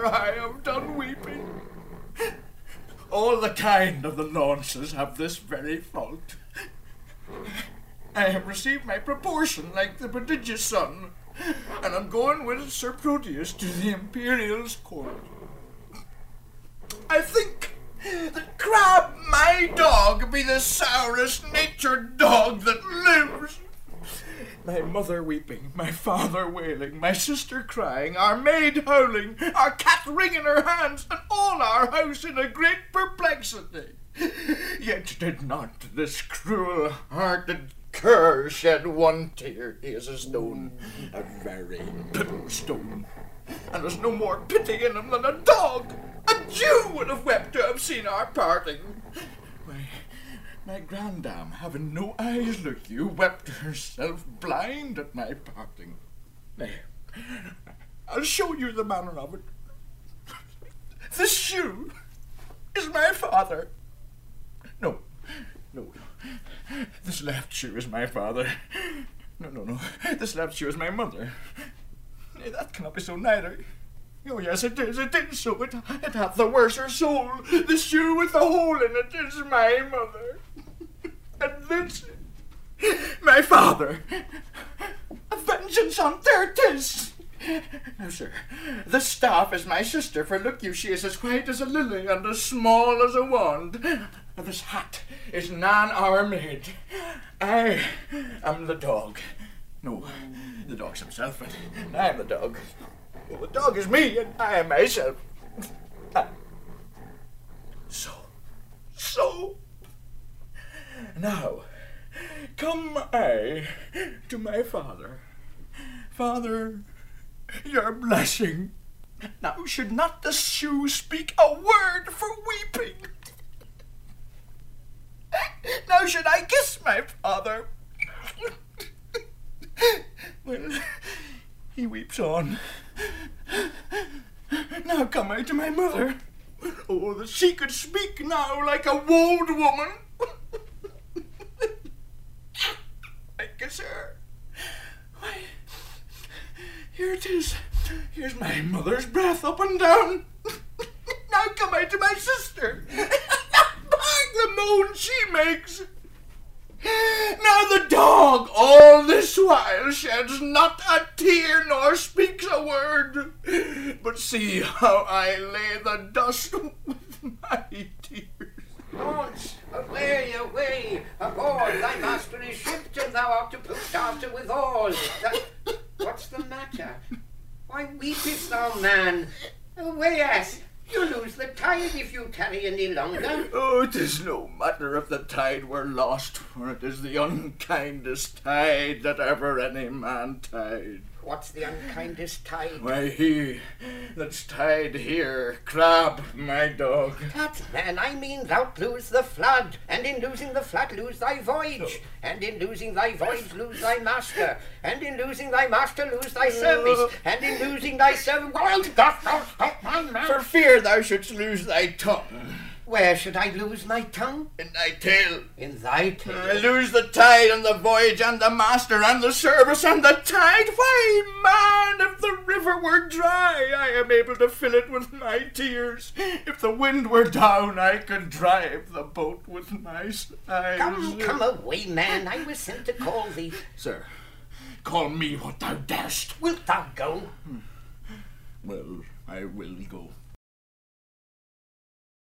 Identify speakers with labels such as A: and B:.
A: sir, I have done weeping. All the kind of the Launces have this very fault. I have received my proportion like the prodigious son, and I'm going with Sir Proteus to the Imperial's court. I think that Crab, my dog, be the sourest natured dog that lives. My mother weeping, my father wailing, my sister crying, our maid howling, our cat wringing her hands, and all our house in a great perplexity. Yet did not this cruel-hearted cur shed one tear. He is a stone, a very pebble stone, and there's no more pity in him than a dog. A Jew would have wept to have seen our parting. My grandam, having no eyes, look you, wept herself blind at my parting. Nay, I'll show you the manner of it. This shoe is my father. No. This left shoe is my father. No. This left shoe is my mother. Nay, that cannot be so neither. Oh, yes, it is so. It hath the worser soul. The shoe with the hole in it is my mother. And this, my father. A vengeance on there 'tis. Now, sir, the staff is my sister, for look you, she is as white as a lily and as small as a wand. And this hat is Nan our maid. I am the dog. No, the dog's himself, and I am the dog. Well, the dog is me, and I am myself. So. Now, come I to my father. Father, your blessing. Now should not the shoe speak a word for weeping? Now should I kiss my father? Well, he weeps on. Now come I to my mother. Oh, that she could speak now like a wold woman. I kiss her. Why, here it is. Here's my mother's breath up and down. Now come I to my sister. Mark the moan she makes. Now the dog all this while sheds not a tear nor speaks a word. But see how I lay the dust with my tears.
B: Launce, away, aboard, thy master is shipped, and thou art to put after withal. What's the matter? Why weepest thou, man? Away, ass! You'll lose the tide if you tarry any longer.
A: Oh, it is no matter if the tide were lost, for it is the unkindest tide that ever any man tied.
B: What's the unkindest tide?
A: Why, he that's tied here, Crab, my dog.
B: That, man, I mean thou'lt lose the flood, and in losing the flood lose thy voyage, and in losing thy voyage lose thy master, and in losing thy master lose thy service, and in losing thy service... Well, dost thou stop, my man?
A: For fear thou shouldst lose thy tongue.
B: Where should I lose my tongue?
A: In thy tail.
B: In thy tail?
A: I lose the tide and the voyage and the master and the service and the tide. Why, man, if the river were dry, I am able to fill it with my tears. If the wind were down, I could drive the boat with my sighs.
B: Come away, man. I was sent to call thee.
A: Sir, call me what thou darest.
B: Wilt thou go?
A: Well, I will go.